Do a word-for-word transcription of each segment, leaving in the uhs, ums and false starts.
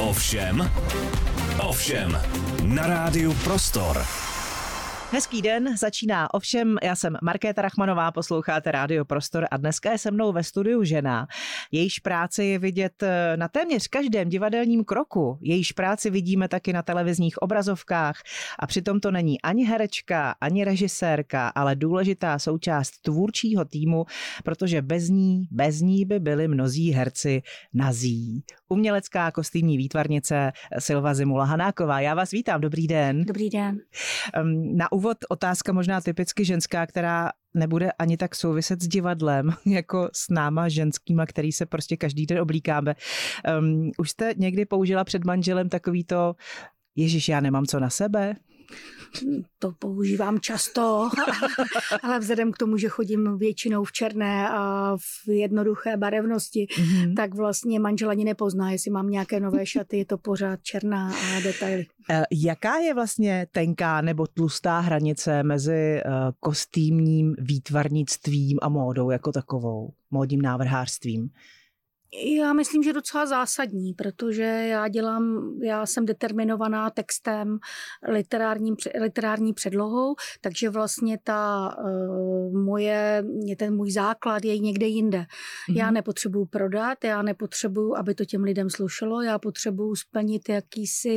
Ovšem, ovšem, na rádiu Prostor. Hezký den, začíná Ovšem, já jsem Markéta Rachmanová, posloucháte Rádio Prostor a dneska je se mnou ve studiu žena. Jejíž práci je vidět na téměř každém divadelním kroku, jejíž práci vidíme taky na televizních obrazovkách a přitom to není ani herečka, ani režisérka, ale důležitá součást tvůrčího týmu, protože bez ní, bez ní by byli mnozí herci nazí. Umělecká kostýmní výtvarnice Silva Zimula-Hanáková. Já vás vítám, dobrý den. Dobrý den. Na úvod otázka možná typicky ženská, která nebude ani tak souviset s divadlem, jako s náma ženskýma, který se prostě každý den oblíkáme. Um, už jste někdy použila před manželem takový to, Ježiš, já nemám co na sebe? To používám často, ale vzhledem k tomu, že chodím většinou v černé a v jednoduché barevnosti, mm-hmm. tak vlastně manžel ani nepozná, jestli mám nějaké nové šaty, je to pořád černá a detaily. Jaká je vlastně tenká nebo tlustá hranice mezi kostýmním výtvarnictvím a módou jako takovou, módním návrhářstvím? Já myslím, že docela zásadní, protože já dělám, já jsem determinovaná textem, literárním, literární předlohou, takže vlastně ta uh, moje, ten můj základ je někde jinde. Mm-hmm. Já nepotřebuju prodat, já nepotřebuju, aby to těm lidem slušelo, já potřebuju splnit jakýsi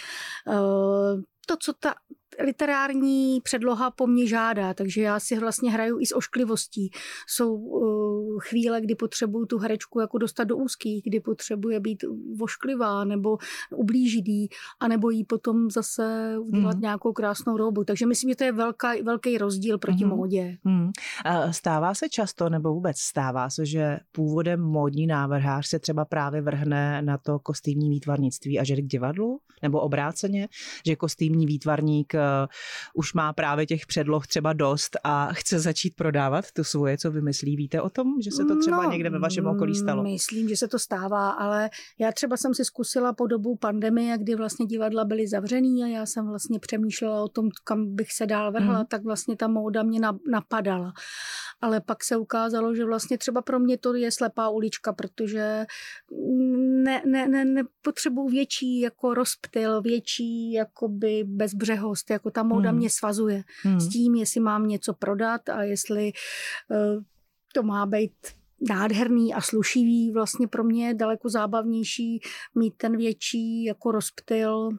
uh, to, co ta literární předloha po mně žádá, takže já si vlastně hraju i s ošklivostí. Jsou uh, chvíle, kdy potřebuju tu herečku jako dostat do úzkých, kdy potřebuje být ošklivá nebo ublížit jí, anebo jí potom zase udělat mm. nějakou krásnou robu. Takže myslím, že to je velká, velký rozdíl proti mm. módě. Mm. Stává se často, nebo vůbec stává se, že původem módní návrhář se třeba právě vrhne na to kostýmní výtvarnictví a že k divadlu? Nebo obráceně, že kostýmní výtvarník už má právě těch předloh třeba dost a chce začít prodávat to svoje, co vymyslí. Víte o tom, že se to třeba no, někde ve vašem okolí stalo? Myslím, že se to stává, ale já třeba jsem si zkusila po dobu pandemie, kdy vlastně divadla byly zavřený a já jsem vlastně přemýšlela o tom, kam bych se dál vrhla, mm. tak vlastně ta móda mě napadala. Ale pak se ukázalo, že vlastně třeba pro mě to je slepá ulička, protože ne, ne, ne, nepotřebuji větší jako rozptyl, větší jakoby bezbřehost, jako ta móda hmm. mě svazuje hmm. s tím, jestli mám něco prodat a jestli uh, to má být nádherný a slušivý. Vlastně pro mě je daleko zábavnější mít ten větší jako rozptyl.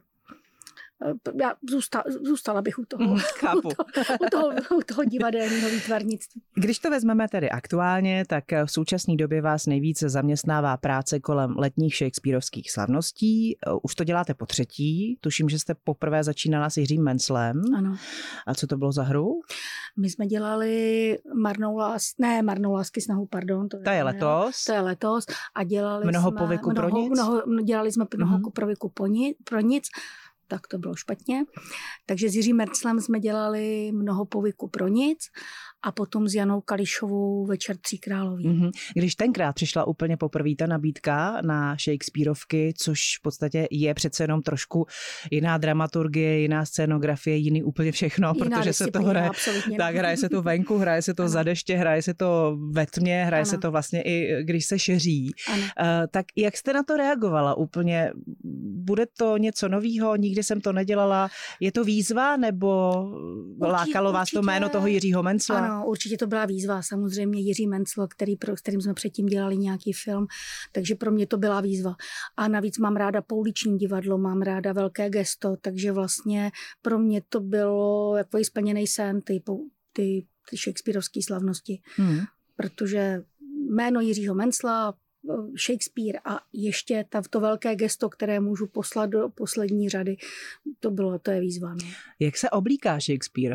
Já zůstala, zůstala bych u toho, Chápu. u toho, u toho, u toho divadelního výtvarnictví. Když to vezmeme tedy aktuálně, tak v současné době vás nejvíce zaměstnává práce kolem letních shakespearovských slavností. Už to děláte po třetí. Tuším, že jste poprvé začínala s Jiřím Menclem. Ano. A co to bylo za hru? My jsme dělali marnou lásky, ne, marnou lásky snahu, pardon. To je, to je letos. To je letos. A dělali mnoho jsme... povyku mnoho, pro nic? Mnoho, dělali jsme mnoho Mm-hmm. povyku po ni, pro nic. Tak to bylo špatně. Takže s Jiřím Menclem jsme dělali mnoho povyku pro nic a potom s Janou Kališovou Večer tří králový. Mm-hmm. Když tenkrát přišla úplně poprvé ta nabídka na Shakespearovky, což v podstatě je přece jenom trošku jiná dramaturgie, jiná scénografie, jiný úplně všechno, jiná protože se to hraje, tak hraje se to venku, hraje se to za deště, hraje se to ve tmě, hraje ano. se to vlastně i když se šeří. Uh, tak jak jste na to reagovala úplně? Bude to něco novýho? Nikdy jsem to nedělala. Je to výzva nebo určitě, lákalo vás určitě, to jméno toho Jiřího Mencla? Ano, určitě to byla výzva. Samozřejmě Jiří Mencl, který, s kterým jsme předtím dělali nějaký film, takže pro mě to byla výzva. A navíc mám ráda pouliční divadlo, mám ráda velké gesto, takže vlastně pro mě to bylo jako splněný sen, ty, ty, ty shakespearovské slavnosti. Hmm. Protože jméno Jiřího Mencla, Shakespeare a ještě ta, to velké gesto, které můžu poslat do poslední řady, to bylo, to je výzva. No. Jak se oblíká Shakespeare?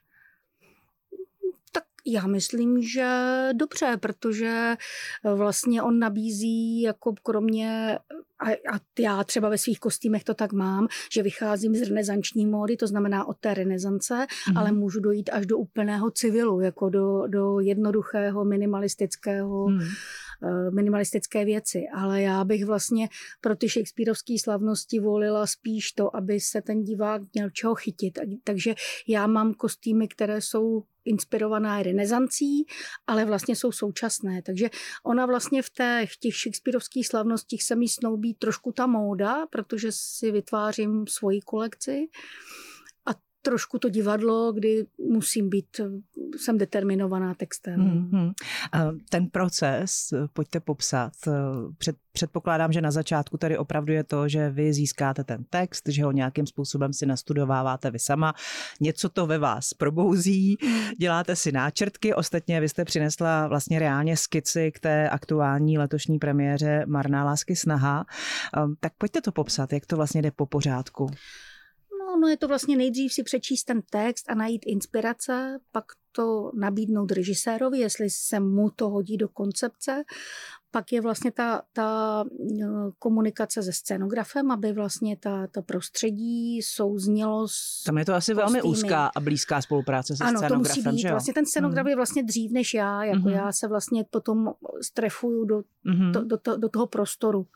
Tak já myslím, že dobře, protože vlastně on nabízí jako kromě a, a já třeba ve svých kostýmech to tak mám, že vycházím z renesanční módy, to znamená od té renesance, mm-hmm. ale můžu dojít až do úplného civilu, jako do, do jednoduchého, minimalistického, mm. minimalistické věci. Ale já bych vlastně pro ty shakespearovské slavnosti volila spíš to, aby se ten divák měl čeho chytit. Takže já mám kostýmy, které jsou inspirovaná renesancí, ale vlastně jsou současné. Takže ona vlastně v těch, těch shakespearovských slavnostích se mi snoubí trošku ta móda, protože si vytvářím svoji kolekci a trošku to divadlo, kdy musím být, jsem determinovaná textem. Mm-hmm. Ten proces, pojďte popsat. Před, předpokládám, že na začátku tady opravdu je to, že vy získáte ten text, že ho nějakým způsobem si nastudováváte vy sama. Něco to ve vás probouzí, děláte si náčrtky. Ostatně vy jste přinesla vlastně reálně skici k té aktuální letošní premiéře Marná lásky snaha. Tak pojďte to popsat, jak to vlastně jde po pořádku. No je to vlastně nejdřív si přečíst ten text a najít inspirace, pak to nabídnout režisérovi, jestli se mu to hodí do koncepce. Pak je vlastně ta, ta komunikace se scénografem, aby vlastně ta, ta prostředí souznělo s Tam je to asi velmi úzká a blízká spolupráce se ano, scénografem. Ano, to musí být. Že jo? Vlastně ten scénograf mm. je vlastně dřív než já. Jako mm. já se vlastně potom strefuju do, mm. do, do, to, do toho prostoru.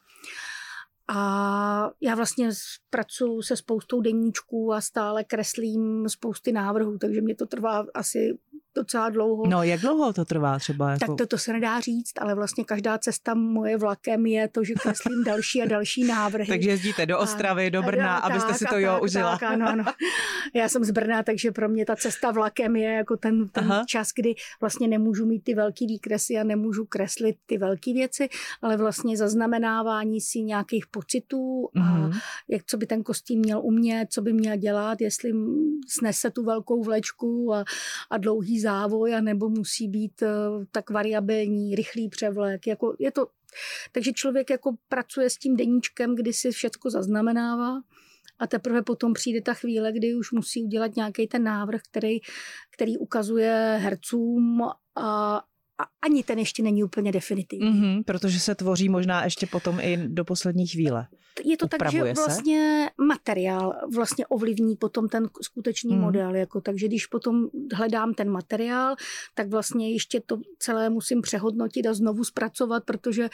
A já vlastně pracuji se spoustou deníčků a stále kreslím spousty návrhů, takže mě to trvá asi docela dlouho. No, jak dlouho to trvá třeba? Jako... Tak to, to se nedá říct, ale vlastně každá cesta moje vlakem je to, že kreslím další a další návrhy. Takže jezdíte do Ostravy, a, do Brna, a, abyste tak, si to jo tak, užila. Tak, ano, ano. Já jsem z Brna, takže pro mě ta cesta vlakem je jako ten, ten čas, kdy vlastně nemůžu mít ty velký výkresy a nemůžu kreslit ty velké věci, ale vlastně zaznamenávání si nějakých pocitů a mm-hmm. jak, co by ten kostým měl umět, co by měl dělat, jestli snese tu velkou vlečku a, a dlouhý závoj, a nebo musí být uh, tak variabilní, rychlý převlek. Jako je to, takže člověk jako pracuje s tím deníčkem, kdy si všecko zaznamenává a teprve potom přijde ta chvíle, kdy už musí udělat nějaký ten návrh, který, který ukazuje hercům a A ani ten ještě není úplně definitivní. Mm-hmm, protože se tvoří možná ještě potom i do poslední chvíle. Je to Upravuje tak, že vlastně se? materiál vlastně ovlivní potom ten skutečný mm. model. Jako, takže když potom hledám ten materiál, tak vlastně ještě to celé musím přehodnotit a znovu zpracovat, protože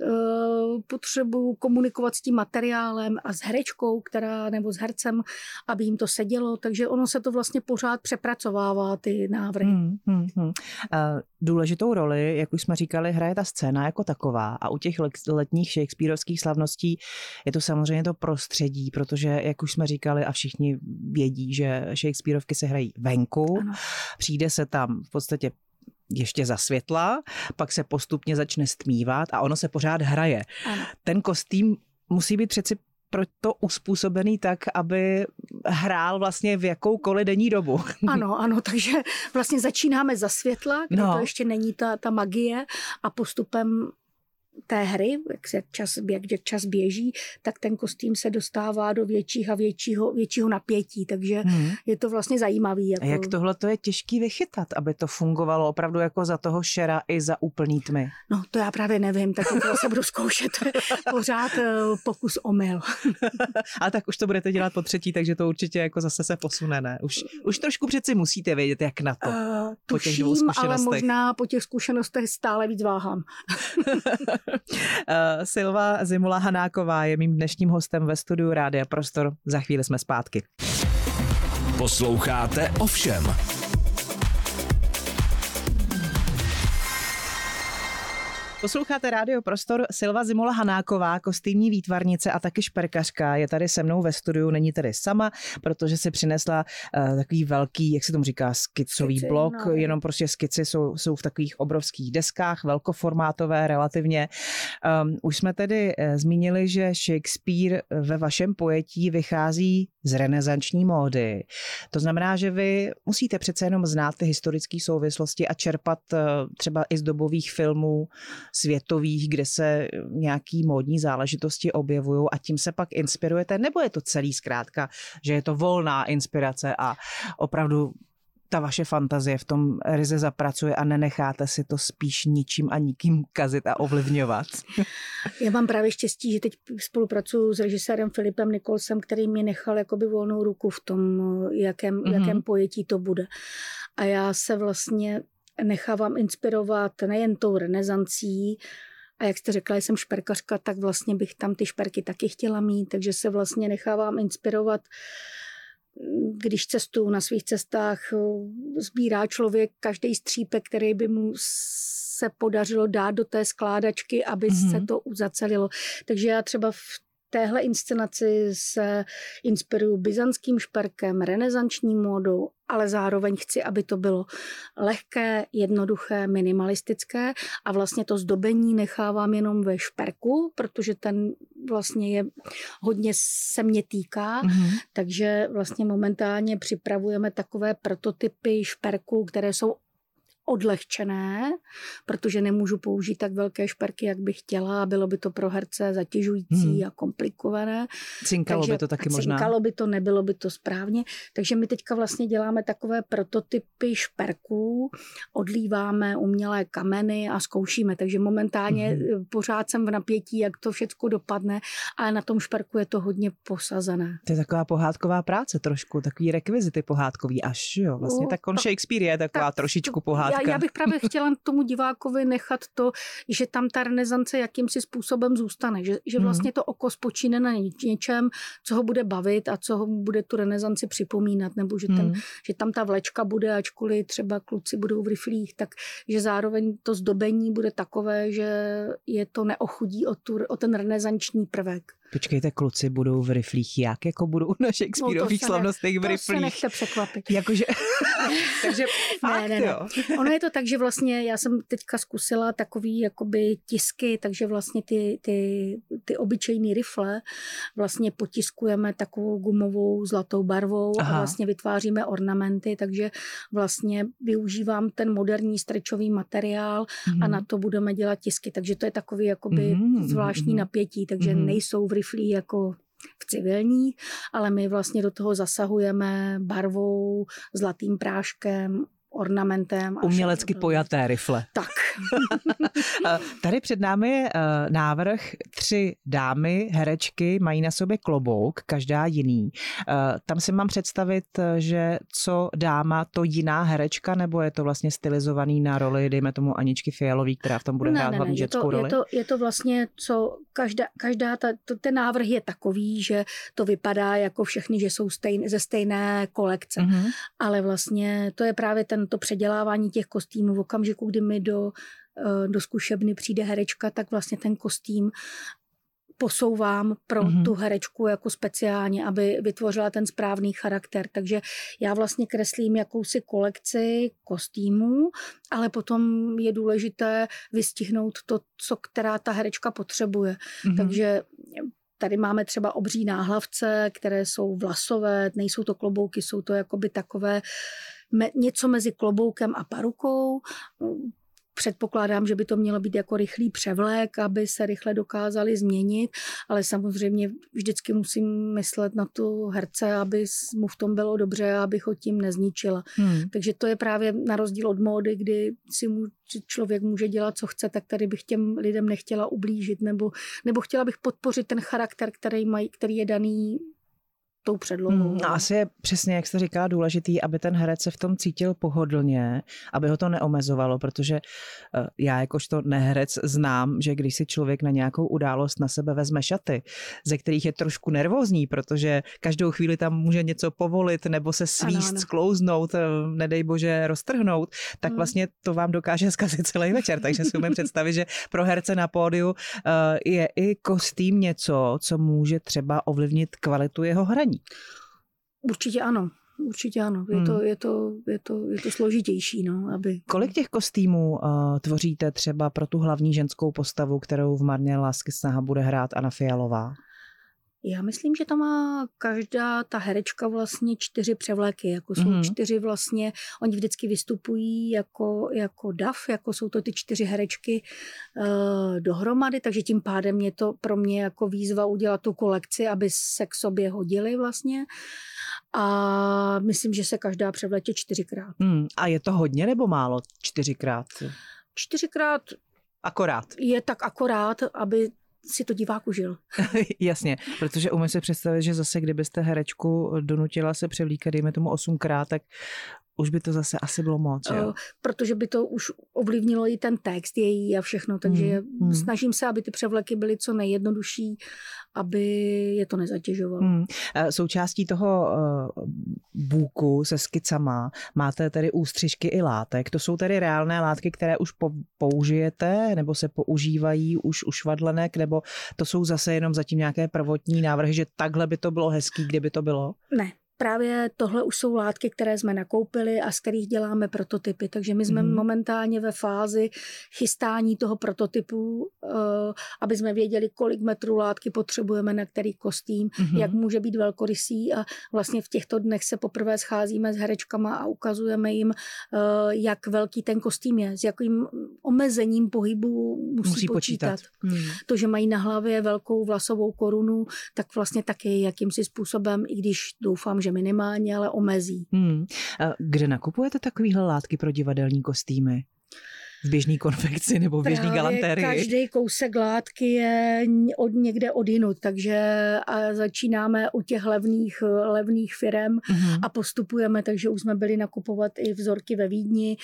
uh, potřebuji komunikovat s tím materiálem a s herečkou, která, nebo s hercem, aby jim to sedělo. Takže ono se to vlastně pořád přepracovává, ty návrhy. Mm, mm, mm. Uh, důležitou roli, jak už jsme říkali, hraje ta scéna jako taková a u těch letních shakespearovských slavností je to samozřejmě to prostředí, protože, jak už jsme říkali a všichni vědí, že shakespearovky se hrají venku, ano. Přijde se tam v podstatě ještě za světla, pak se postupně začne stmívat a ono se pořád hraje. Ano. Ten kostým musí být přeci proto uspůsobený tak, aby hrál vlastně v jakoukoliv denní dobu. Ano, ano, takže vlastně začínáme za světla, kde no. to ještě není ta, ta magie a postupem té hry, jak se čas, jak čas běží, tak ten kostým se dostává do větších a většího, většího napětí, takže hmm. je to vlastně zajímavý. Jako... A jak tohle to je těžký vychytat, aby to fungovalo opravdu jako za toho šera i za úplný tmy? No to já právě nevím, tak to se budu zkoušet pořád pokus omyl. A tak už to budete dělat po třetí, takže to určitě jako zase se posune, ne? Už, už trošku přeci musíte vědět, jak na to. Uh, po těch dvou zkušenostech. Ale možná po těch zkušenostech stále víc váhám. Silva Zimula-Hanáková je mým dnešním hostem ve studiu Rádia Prostor. Za chvíli jsme zpátky. Posloucháte Ovšem. Posloucháte Rádio Prostor. Silva Zimula-Hanáková, kostýmní výtvarnice a taky šperkařka, je tady se mnou ve studiu. Není tady sama, protože si přinesla uh, takový velký, jak se tomu říká, skicový Skici, blok. No. Jenom prostě skici jsou, jsou v takových obrovských deskách, velkoformátové relativně. Um, už jsme tedy uh, zmínili, že Shakespeare ve vašem pojetí vychází z renesanční módy. To znamená, že vy musíte přece jenom znát ty historické souvislosti a čerpat uh, třeba i z dobových filmů světových, kde se nějaký módní záležitosti objevují a tím se pak inspirujete, nebo je to celý zkrátka, že je to volná inspirace a opravdu ta vaše fantazie v tom ryze zapracuje a nenecháte si to spíš ničím a nikým kazit a ovlivňovat? Já mám právě štěstí, že teď spolupracuju s režisérem Filipem Nicholsem, který mě nechal jakoby volnou ruku v tom, jakém, mm-hmm. jakém pojetí to bude. A já se vlastně nechávám inspirovat nejen tou renesancí, a jak jste řekla, jsem šperkařka, tak vlastně bych tam ty šperky taky chtěla mít, takže se vlastně nechávám inspirovat když cestuju na svých cestách, sbírá člověk každý střípek, který by mu se podařilo dát do té skládačky, aby mm-hmm. se to uzacelilo. Takže já třeba v téhle inscenaci se inspiruju byzantským šperkem, renesanční módou, ale zároveň chci, aby to bylo lehké, jednoduché, minimalistické a vlastně to zdobení nechávám jenom ve šperku, protože ten vlastně je hodně se mě týká, mm-hmm. takže vlastně momentálně připravujeme takové prototypy šperků, které jsou odlehčené, protože nemůžu použít tak velké šperky, jak bych chtěla a bylo by to pro herce zatěžující hmm. a komplikované. Cinkalo takže, by to taky možná. Cinkalo by to, nebylo by to správně. Takže my teďka vlastně děláme takové prototypy šperků, odlíváme umělé kameny a zkoušíme. Takže momentálně hmm. pořád jsem v napětí, jak to všechno dopadne, ale na tom šperku je to hodně posazené. To je taková pohádková práce trošku, takový rekvizity pohádkový až, jo. Vlastně no, tak on tak, Shakespeare je taková tak, trošičku pohádka. Já, já bych právě chtěla tomu divákovi nechat to, že tam ta renesance jakýmsi způsobem zůstane, že, že vlastně to oko spočíne na něčem, co ho bude bavit a co ho bude tu renesanci připomínat, nebo že, ten, že tam ta vlečka bude, ačkoliv třeba kluci budou v riflích, tak že zároveň to zdobení bude takové, že je to neochudí o, tu, o ten renesanční prvek. Počkejte, kluci budou v riflích, jak jako budou na Shakespeareových no slavnostech v riflích? To se nechte překvapit. Jakože, takže fakt, ne, ne, ne. jo. Ono je to tak, že vlastně já jsem teďka zkusila takový jakoby tisky, takže vlastně ty, ty, ty obyčejný rifle vlastně potiskujeme takovou gumovou zlatou barvou Aha. a vlastně vytváříme ornamenty, takže vlastně využívám ten moderní strečový materiál mm. a na to budeme dělat tisky, takže to je takový jakoby mm. zvláštní mm. napětí, takže mm. nejsou v riflí jako v civilní, ale my vlastně do toho zasahujeme barvou, zlatým práškem, ornamentem. Umělecky pojaté rifle. Tak. Tady před námi je návrh tři dámy, herečky, mají na sobě klobouk, každá jiný. Tam si mám představit, že co dáma, to jiná herečka, nebo je to vlastně stylizovaný na roli, dejme tomu Aničky Fialový, která v tom bude ne, hrát ne, hlavní ne, ženskou je to, roli? Je to, je to vlastně, co každá, každá ta, to, ten návrh je takový, že to vypadá jako všechny, že jsou stejn, ze stejné kolekce. Mm-hmm. Ale vlastně to je právě tento předělávání těch kostýmů. V okamžiku, kdy mi do, do zkušebny přijde herečka, tak vlastně ten kostým posouvám pro mm-hmm. tu herečku jako speciálně, aby vytvořila ten správný charakter. Takže já vlastně kreslím jakousi kolekci kostýmů, ale potom je důležité vystihnout to, co která ta herečka potřebuje. Mm-hmm. Takže tady máme třeba obří náhlavce, které jsou vlasové, nejsou to klobouky, jsou to jakoby takové me, něco mezi kloboukem a parukou. Předpokládám, že by to mělo být jako rychlý převlék, aby se rychle dokázali změnit, ale samozřejmě vždycky musím myslet na tu herce, aby mu v tom bylo dobře a abych ho tím nezničila. Hmm. Takže to je právě na rozdíl od módy, kdy si mu, člověk může dělat, co chce, tak tady bych těm lidem nechtěla ublížit, nebo, nebo chtěla bych podpořit ten charakter, který, mají, který je daný tou předlohou. Hmm, no asi je přesně, jak jste říkala, důležitý, aby ten herec se v tom cítil pohodlně, aby ho to neomezovalo, protože já jakožto neherec znám, že když si člověk na nějakou událost na sebe vezme šaty, ze kterých je trošku nervózní, protože každou chvíli tam může něco povolit nebo se svíst, ano, ano. sklouznout, nedej bože roztrhnout, tak hmm. vlastně to vám dokáže zkazit celý večer. Takže si umím představit, že pro herce na pódiu je i kostým něco, co může třeba ovlivnit kvalitu jeho hraní. Určitě ano, určitě ano. Je, hmm. to, je, to, je, to, je to složitější. No, aby... Kolik těch kostýmů uh, tvoříte třeba pro tu hlavní ženskou postavu, kterou v Marně lásky snaha bude hrát Anna Fialová? Já myslím, že tam má každá ta herečka vlastně čtyři převleky, jako jsou mm-hmm. čtyři vlastně, oni vždycky vystupují jako, jako dav, jako jsou to ty čtyři herečky uh, dohromady, takže tím pádem je to pro mě jako výzva udělat tu kolekci, aby se k sobě hodily vlastně. A myslím, že se každá převletě čtyřikrát. Hmm, a je to hodně nebo málo čtyřikrát? Čtyřikrát akorát. Je tak akorát, aby si to divák užil. Jasně, protože umím si představit, že zase kdybyste herečku donutila se převlíkat, dejme tomu osmkrát, tak už by to zase asi bylo moc, jo? Protože by to už ovlivnilo i ten text její a všechno, takže hmm. snažím se, aby ty převleky byly co nejjednodušší, aby je to nezatěžovalo. Hmm. Součástí toho booku se skicama máte tedy ústřižky i látek. To jsou tedy reálné látky, které už použijete, nebo se používají už u švadlenek, nebo to jsou zase jenom zatím nějaké prvotní návrhy, že takhle by to bylo hezký, kdyby to bylo? Ne. Právě tohle už jsou látky, které jsme nakoupili a z kterých děláme prototypy. Takže my jsme mm. momentálně ve fázi chystání toho prototypu, aby jsme věděli, kolik metrů látky potřebujeme na který kostým, mm. jak může být velkorysý. A vlastně v těchto dnech se poprvé scházíme s herečkama a ukazujeme jim, jak velký ten kostým je, s jakým omezením pohybu musí, musí počítat. počítat. Mm. To, že mají na hlavě velkou vlasovou korunu, tak vlastně taky jakýmsi způsobem, i když doufám, že minimálně, ale omezí. Hmm. Kde nakupujete takovýhle látky pro divadelní kostýmy? V běžný konfekci nebo v běžný galantérii? Každý kousek látky je od někde odinut, takže začínáme u těch levných, levných firem mm-hmm. a postupujeme, takže už jsme byli nakupovat i vzorky ve Vídni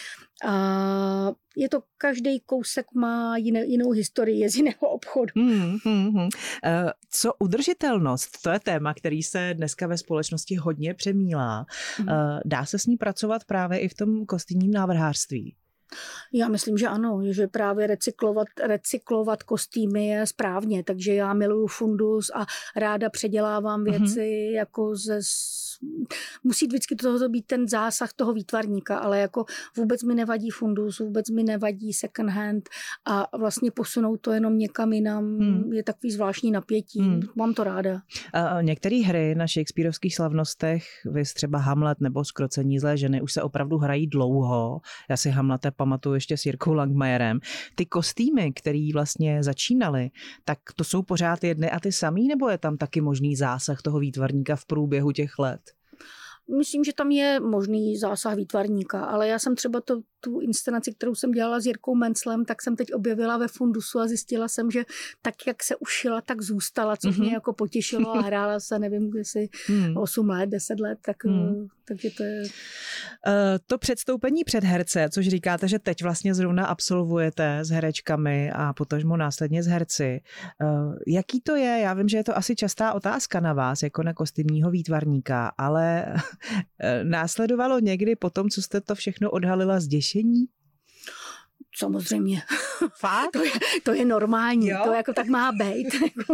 a je to, každý kousek má jinou, jinou historii, je z jiného obchodu. Hmm, hmm, hmm. Co udržitelnost? To je téma, který se dneska ve společnosti hodně přemílá. Hmm. Dá se s ní pracovat právě i v tom kostýmním návrhářství? Já myslím, že ano, že právě recyklovat, recyklovat kostýmy je správně, takže já miluju fundus a ráda předělávám věci mm-hmm. jako ze... Musí vždycky toho být ten zásah toho výtvarníka, ale jako vůbec mi nevadí fundus, vůbec mi nevadí second hand a vlastně posunout to jenom někam jinam hmm. je takový zvláštní napětí. Hmm. Mám to ráda. A některé hry na shakespearovských slavnostech, vys třeba Hamlet nebo Zkrocení zlé ženy, už se opravdu hrají dlouho. Já si Hamlete pamatuju ještě s Jirkou Langmajerem. Ty kostýmy, které vlastně začínaly, tak to jsou pořád jedny a ty samý, nebo je tam taky možný zásah toho výtvarníka v průběhu těch let? Myslím, že tam je možný zásah výtvarníka, ale já jsem třeba to, tu inscenaci, kterou jsem dělala s Jirkou Menclem, tak jsem teď objevila ve fundusu a zjistila jsem, že tak, jak se ušila, tak zůstala, což mm-hmm. mě jako potěšilo a hrála se, nevím, jestli mm. osm let, deset let, tak, mm. takže to je... To předstoupení před herce, což říkáte, že teď vlastně zrovna absolvujete s herečkami a potažmo následně s herci. Jaký to je? Já vím, že je to asi častá otázka na vás, jako na kostýmního výtvarníka, ale následovalo někdy po tom, co jste to všechno odhalila, zděšení? Samozřejmě. Fakt? To je, to je normální, jo? To jako tak má být.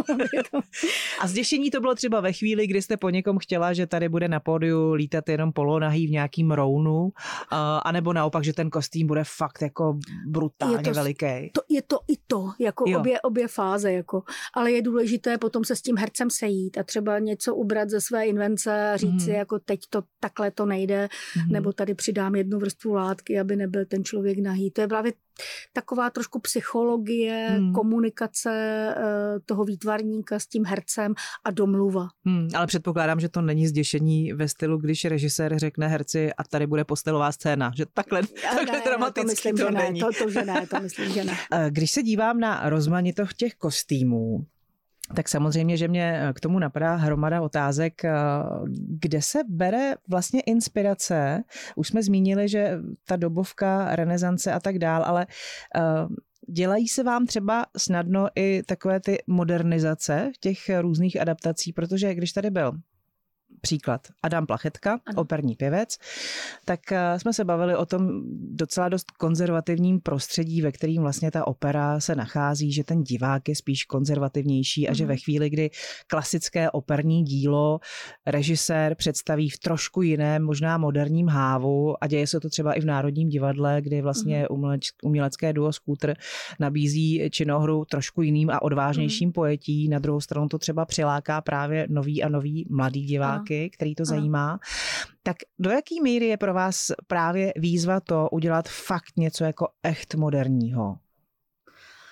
A zděšení to bylo třeba ve chvíli, kdy jste po někom chtěla, že tady bude na pódiu lítat jenom polonahý v nějakým rounu, anebo naopak, že ten kostým bude fakt jako brutálně to, veliký. To, je to i to, jako obě, obě fáze, jako. Ale je důležité potom se s tím hercem sejít a třeba něco ubrat ze své invence a říct mm. si, jako teď to takhle to nejde, mm. nebo tady přidám jednu vrstvu látky, aby nebyl ten člověk nahý. To je právě taková trošku psychologie, hmm. komunikace toho výtvarníka s tím hercem a domluva. Hmm, ale předpokládám, že to není zděšení ve stylu, když režisér řekne herci a tady bude postelová scéna, že takhle, takhle ne, dramatický to, myslím, to že není. Ne, to, to, že ne, to myslím, že ne. Když se dívám na rozmanitost těch kostýmů, tak samozřejmě, že mě k tomu napadá hromada otázek, kde se bere vlastně inspirace. Už jsme zmínili, že ta dobovka, renesance a tak dál, ale dělají se vám třeba snadno i takové ty modernizace těch různých adaptací, protože když tady byl příklad Adam Plachetka, ano. operní pěvec, tak jsme se bavili o tom docela dost konzervativním prostředí, ve kterým vlastně ta opera se nachází, že ten divák je spíš konzervativnější a mm. že ve chvíli, kdy klasické operní dílo režisér představí v trošku jiném, možná moderním hávu a děje se to třeba i v Národním divadle, kdy vlastně mm. umělecké duo Skútr nabízí činohru trošku jiným a odvážnějším mm. pojetí. Na druhou stranu to třeba přiláká právě nový a nový mladý divák, který to zajímá. Tak do jaký míry je pro vás právě výzva to udělat fakt něco jako echt moderního?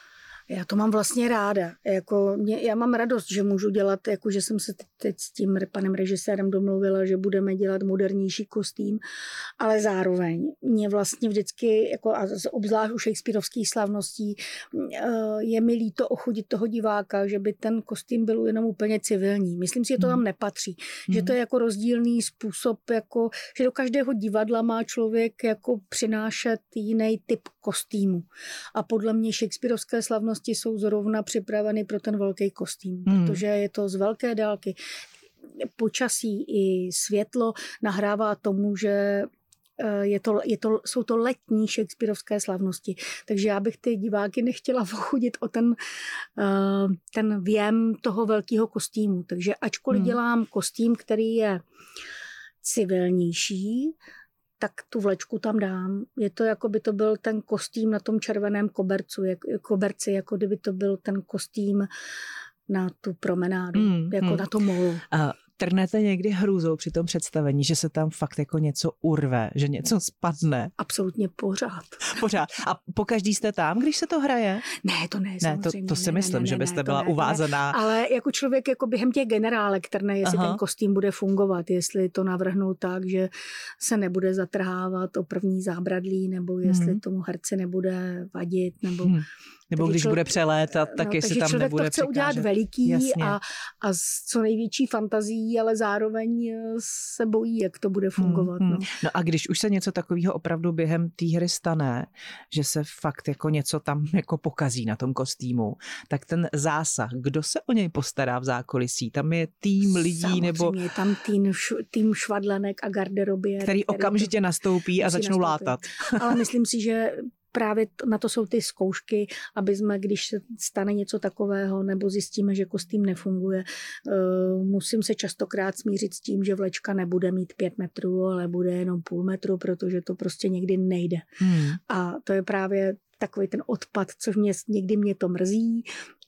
Já to mám vlastně ráda. Jako mě, já mám radost, že můžu dělat, jako že jsem se teď, teď s tím panem režisérem domluvila, že budeme dělat modernější kostým, ale zároveň mě vlastně vždycky, jako a obzvlášť u shakespearovských slavností, je mi líto ochudit toho diváka, že by ten kostým byl jenom úplně civilní. Myslím si, že to tam nepatří. Hmm. Že to je jako rozdílný způsob, jako, že do každého divadla má člověk jako přinášet jiný typ kostýmu. A podle mě shakespearovské slavnosti jsou zrovna připraveny pro ten velký kostým, hmm. protože je to z velké dálky. Počasí i světlo nahrává tomu, že je to, je to, jsou to letní shakespearovské slavnosti. Takže já bych ty diváky nechtěla ochudit o ten, ten věm toho velkého kostýmu. Takže ačkoliv hmm. dělám kostým, který je civilnější, tak tu vlečku tam dám. Je to, jako by to byl ten kostým na tom červeném kobercu, jak, koberci, jako kdyby to byl ten kostým na tu promenádu, mm, jako mm. na to molu. A trnete někdy hrůzou při tom představení, že se tam fakt jako něco urve, že něco spadne? Absolutně pořád. Pořád. A pokaždý jste tam, když se to hraje? Ne, to ne, ne to, to si ne, myslím, ne, ne, že byste ne, byla ne, uvázaná. Ne. Ale jako člověk jako během těch generálek trne, jestli Aha. ten kostým bude fungovat, jestli to navrhnou tak, že se nebude zatrhávat o první zábradlí, nebo jestli hmm. tomu herci nebude vadit, nebo... Hmm. Nebo když člověk, bude přelétat, tak no, jestli tam nebude člověk to chce překážet. udělat veliký a, a s co největší fantazí, ale zároveň se bojí, jak to bude fungovat. Hmm, hmm. No. no a když už se něco takového opravdu během té hry stane, že se fakt jako něco tam jako pokazí na tom kostýmu, tak ten zásah, kdo se o něj postará v zákulisí? Tam je tým lidí Samozřejmě, nebo... je tam tým, tým švadlenek a garderobě. Který, který okamžitě nastoupí a začnou nastoupit. látat. Ale myslím si, že právě na to jsou ty zkoušky, aby jsme, když se stane něco takového, nebo zjistíme, že kostým nefunguje, musím se častokrát smířit s tím, že vlečka nebude mít pět metrů, ale bude jenom půl metru, protože to prostě někdy nejde. Hmm. A to je právě takový ten odpad, což mě, někdy mě to mrzí,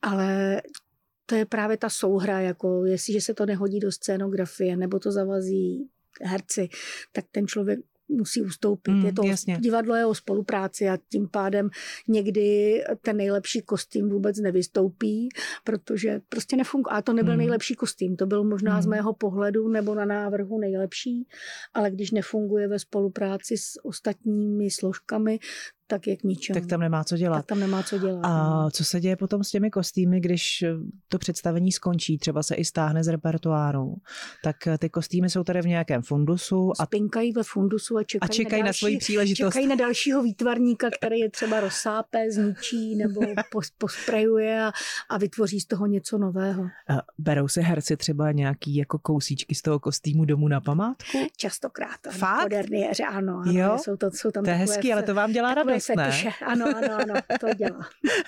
ale to je právě ta souhra, jako jestliže se to nehodí do scénografie, nebo to zavazí herci, tak ten člověk musí ustoupit. Mm, je to, divadlo je o spolupráci a tím pádem někdy ten nejlepší kostým vůbec nevystoupí, protože prostě nefunguje. A to nebyl mm. nejlepší kostým, to byl možná mm. z mého pohledu nebo na návrhu nejlepší, ale když nefunguje ve spolupráci s ostatními složkami, tak je k ničemu. Tak tam nemá co dělat. Tak tam nemá co dělat. A no. co se děje potom s těmi kostýmy, když to představení skončí, třeba se i stáhne z repertoáru, tak ty kostýmy jsou tady v nějakém fundusu. A spinkají ve fundusu a čekají, a čekají na, další, na svoji příležitost. Čekají na dalšího výtvarníka, který je třeba rozsápe, zničí nebo posprejuje a, a vytvoří z toho něco nového. A berou se herci třeba nějaký jako kousíčky z toho kostýmu domů na památku? Častokrát. Fakt? Modernéře, ano. ano jo? Jsou to, jsou tam to je hezký, ale to vám dělá radost. Ne? Ano, ano, ano, to dělá.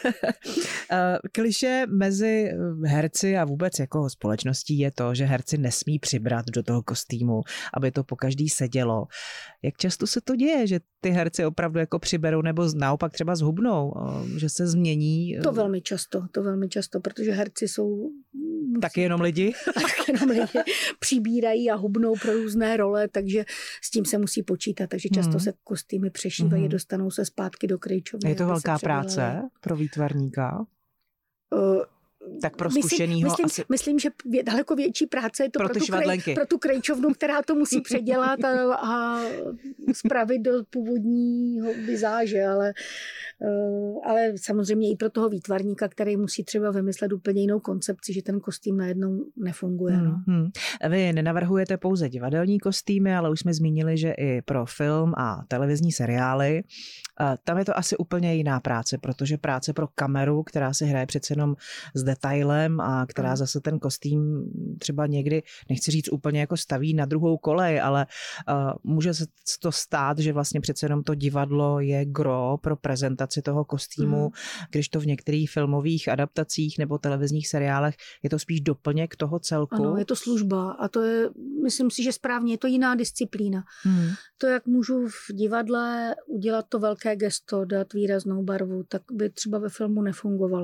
Klišé mezi herci a vůbec jako společností je to, že herci nesmí přibrat do toho kostýmu, aby to pokaždý sedělo. Jak často se to děje, že ty herci opravdu jako přiberou nebo naopak třeba zhubnou, že se změní? To velmi často, to velmi často, protože herci jsou... Taky jenom lidi? Taky jenom lidi přibírají a hubnou pro různé role, takže s tím se musí počítat, takže často hmm. se kostýmy přešívají, hmm. dostanou se zpátky do krejčovny. Je to velká práce pro výtvarníka? Uh, tak pro zkušenýho myslím, asi... Myslím, že daleko větší práce je to pro, pro, tu, krej, pro tu krejčovnu, která to musí předělat a, a spravit do původního vizáže, ale, ale samozřejmě i pro toho výtvarníka, který musí třeba vymyslet úplně jinou koncepci, že ten kostým najednou nefunguje. Hmm, no. hmm. Vy nenavrhujete pouze divadelní kostýmy, ale už jsme zmínili, že i pro film a televizní seriály. Tam je to asi úplně jiná práce, protože práce pro kameru, která se hraje přece jenom s detailem a která zase ten kostým třeba někdy, nechci říct úplně jako staví na druhou kolej, ale uh, může se to stát, že vlastně přece jenom to divadlo je gro pro prezentaci toho kostýmu, mm. když to v některých filmových adaptacích nebo televizních seriálech je to spíš doplněk toho celku. Ano, je to služba a to je, myslím si, že správně, je to jiná disciplína. Mm. To, jak můžu v divadle udělat to velké gesto, dát výraznou barvu, tak by třeba ve filmu nefungovalo.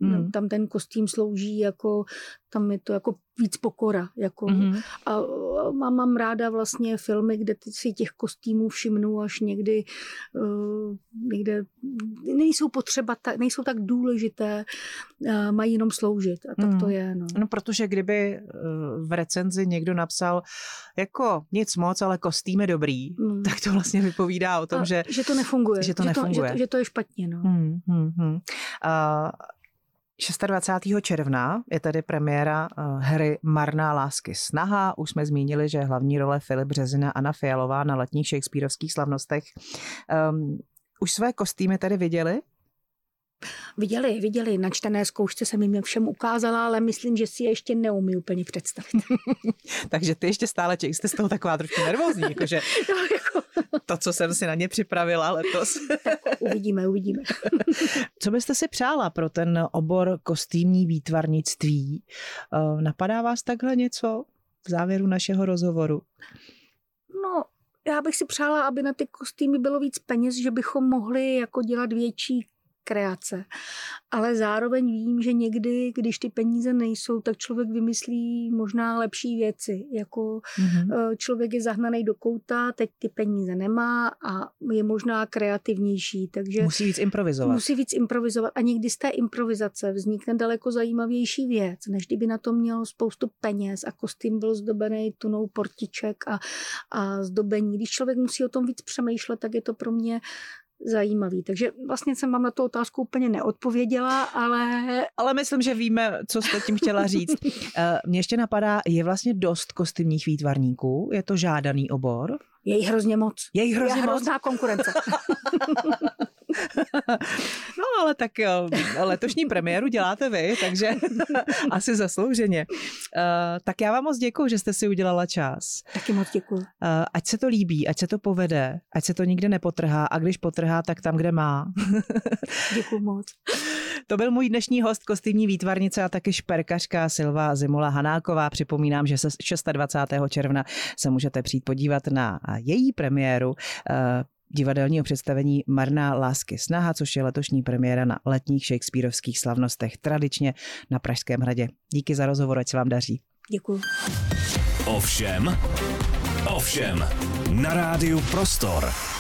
mm. tam ten kostým slouží jako, tam je to jako víc pokora. Jako, mm. A mám, mám ráda vlastně filmy, kde si těch kostýmů všimnu až někdy, uh, někde nejsou potřeba, ta, nejsou tak důležité, uh, mají jenom sloužit. A tak mm. to je. No. no, protože kdyby v recenzi někdo napsal jako nic moc, ale kostým je dobrý, mm. tak to vlastně vypovídá o tom, a, že, že to nefunguje. Že to, že nefunguje. To, že to, že to je špatně. No. Hmm, hmm, hmm. Uh, dvacátého šestého června je tady premiéra uh, hry Marná lásky snaha. Už jsme zmínili, že hlavní role Filip Březina, Anna Fialová na letních shakespearovských slavnostech. Um, už své kostýmy tady viděli? Viděli, viděli. Na čtené zkoušce jsem jim všem ukázala, ale myslím, že si je ještě neumí úplně představit. Takže ty ještě stále těch, jste z toho taková trošku nervózní, jakože no, jako... to, co jsem si na ně připravila letos. Tak uvidíme, uvidíme. Co byste si přála pro ten obor kostýmní výtvarnictví? Napadá vás takhle něco v závěru našeho rozhovoru? No, já bych si přála, aby na ty kostýmy bylo víc peněz, že bychom mohli jako dělat větší kreace. Ale zároveň vím, že někdy, když ty peníze nejsou, tak člověk vymyslí možná lepší věci. Jako mm-hmm. člověk je zahnaný do kouta, teď ty peníze nemá a je možná kreativnější. Takže musí víc improvizovat. Musí víc improvizovat. A někdy z té improvizace vznikne daleko zajímavější věc, než kdyby na to měl spoustu peněz a kostým byl zdobený tunou portiček a, a zdobení. Když člověk musí o tom víc přemýšlet, tak je to pro mě zajímavý. Takže vlastně jsem vám na tu otázku úplně neodpověděla, ale... Ale myslím, že víme, co jste tím chtěla říct. Mně ještě napadá, je vlastně dost kostýmních výtvarníků? Je to žádaný obor? Je jich hrozně moc. Je jich hrozně je moc? hrozná konkurence. No ale tak jo, letošní premiéru děláte vy, takže asi zaslouženě. Uh, tak já vám moc děkuju, že jste si udělala čas. Taky moc děkuju. Uh, ať se to líbí, ať se to povede, ať se to nikde nepotrhá a když potrhá, tak tam, kde má. Děkuju moc. To byl můj dnešní host, kostýmní výtvarnice a taky šperkařka Silva Zimola Hanáková. Připomínám, že se dvacátého šestého června se můžete přijít podívat na její premiéru uh, divadelního představení Marná lásky snaha, což je letošní premiéra na letních shakespearovských slavnostech tradičně na Pražském hradě. Díky za rozhovor, ať se vám daří. Děkuji. Ovšem, ovšem, na rádiu Prostor.